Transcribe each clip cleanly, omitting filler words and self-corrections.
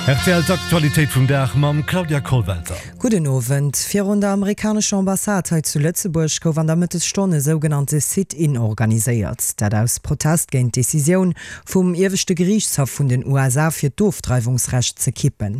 Erzählt Aktualität vum Dach mam Claudia Kohlwelter. Guten Abend. Vier der amerikanische Ambassade zu Lützeburg gouf an der Mittelstunde sogenannte Sit-in organisiert. Dat aus Protest gegen Decision vom ewigste Gerichtshof von den USA für Dorftreibungsrecht zu kippen.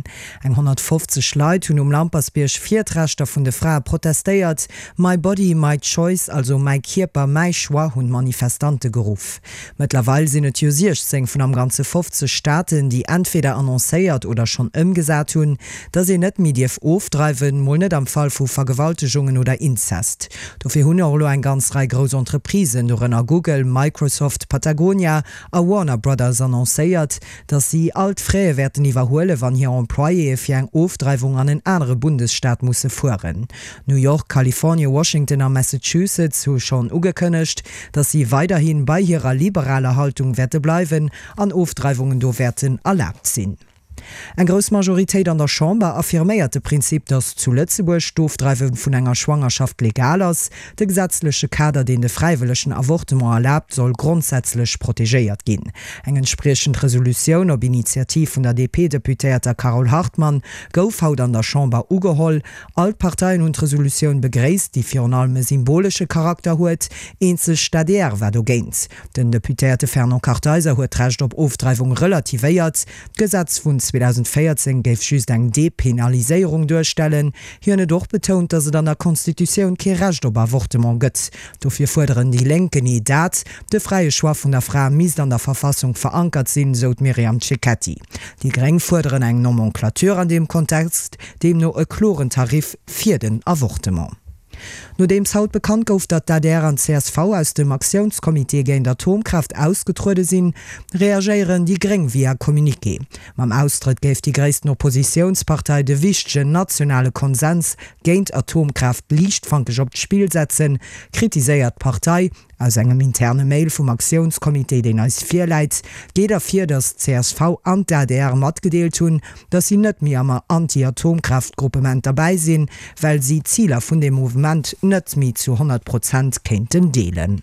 150 Leute hun Lampersbierg 4 Rechter von der Frau protestiert. My Body, My Choice, also My Körper, My Choix hun Manifestante gerufen. Mittlerweile sind es 16 von am ganze 50 Staaten, die entweder annonciert oder schon umgesagt hun, dass sie net Medien aufdreiben, mal nicht am Fall von Vergewaltigungen oder Inzest. Dafür hun auch ein ganz Reihe große Entreprisen, darunter Google, Microsoft, Patagonia und Warner Brothers annonciert, dass sie altfreie werden überholen, wenn hier Employee für eine Aufdreibung an einen anderen Bundesstaat müssen fahren. New York, Kalifornien, Washington und Massachusetts haben schon angekündigt, dass sie weiterhin bei ihrer liberalen Haltung werden bleiben, an Aufdreibungen do werden erlaubt sind. Eng gross Majoritéit an der Chamber affirméierte Prinzip, dass zu Lützeburg Stofdreiwen vun enger Schwangerschaft legal ass, de gesetzliche Kader, den de freiwilligen Avortement erlaubt, soll grundsätzlich protegéiert gin. Eng entsprechend Resolution op Initiativ vun der DP-Deputéter Carol Hartmann gouf haut an der Chamber ugeholl, Altparteien und Resolution begréist, die fir allem symbolsche Charakter huet, enzech stadär wat do géint. Den Deputéte Fernand Carteiser huet recht op Aufdreibung relativéiert, Gesetz vun 2014 gef schüst eng Depenalisierung durchstellen, hierne doch betont, dass an der Konstitution kein Recht op Avortement gëtt. Dofir forderen die Linken nie dat, de freie Choix von der Frau mis an der Verfassung verankert sinn, sot Miriam Cecchetti. Die Greng forderen eng Nomenklatur an dem Kontext, dem no e kloren Tarif fir den Avortement. No dems haut bekannt gouf, dat der an CSV aus dem Aktionskomitee gegen Atomkraft ausgetrude sinn, reagieren die Greng via Kommuniqué. Mam Austritt geft die gräisten Oppositionspartei de wichtigen nationale Konsens gegen Atomkraft liichtfankisch op d'Spiel setzen, kritiséiert Partei, aus engem interne Mail vom Aktionskomitee den als Vierleit, geht dafür, dass CSV an der mat gedeelt hun, dass sie net mehr am Anti-Atomkraftgruppement dabei sind, weil sie Ziele von dem Movement net mehr zu 100% könnten delen.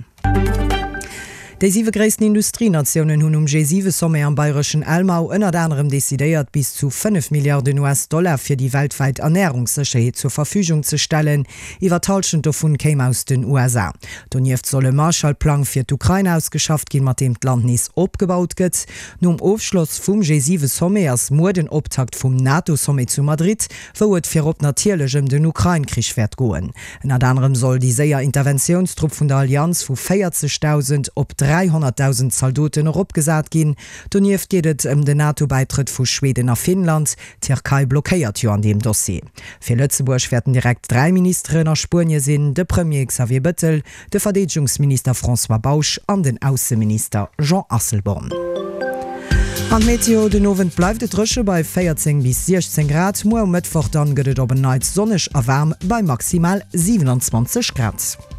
Die 7 größten Industrienationen haben G7-Sommet am bayerischen Elmau unter anderem dezidiert, bis zu 5 Milliarden US-Dollar für die weltweite Ernährungssicherheit zur Verfügung zu stellen. Übertalschen davon käme aus den USA. Daneben soll ein Marshallplan für die Ukraine ausgeschafft gehen, mit dem das Land nicht abgebaut wird. Nun im Aufschluss vom G7-Sommet als Mordenauftakt vom NATO-Sommet zu Madrid, wo es für natürlich den Ukraine-Krieg wird gehen. Unter anderem soll die Interventionstrupp von der Allianz von 40.000 auf 300.000 Soldaten opgesat gin. Daneben geht es den NATO-Beitritt von Schweden nach Finnland. Türkei blockiert ja an dem Dossier. Für Lützeburg werden direkt 3 Minister nach Spurien sind, der Premier Xavier Bettel, der Verteidigungsminister François Bausch und den Außenminister Jean Asselborn. An Meteo den Abend bleibt et Rësche bei 14 bis 16 Grad, mo am Mittwoch dann gëtt et op night sonnig a warm bei maximal 27 Grad.